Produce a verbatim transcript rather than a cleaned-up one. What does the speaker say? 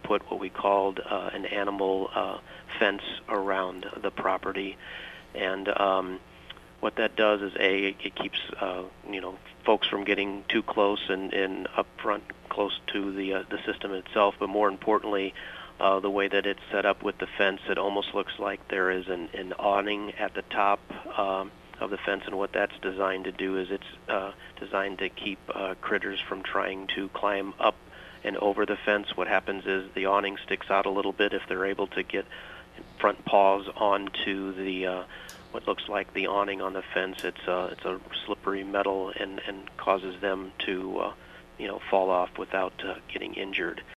put what we called uh, an animal uh, fence around the property. And um, what that does is, A, it keeps uh, you know folks from getting too close and, and up front close to the uh, the system itself, but more importantly, uh, the way that it's set up with the fence, it almost looks like there is an, an awning at the top um, of the fence, and what that's designed to do is it's uh, designed to keep uh, critters from trying to climb up and over the fence. What happens is the awning sticks out a little bit if they're able to get front paws onto the uh, what looks like the awning on the fence. It's uh, it's a slippery metal and, and causes them to uh, you know fall off without uh, getting injured.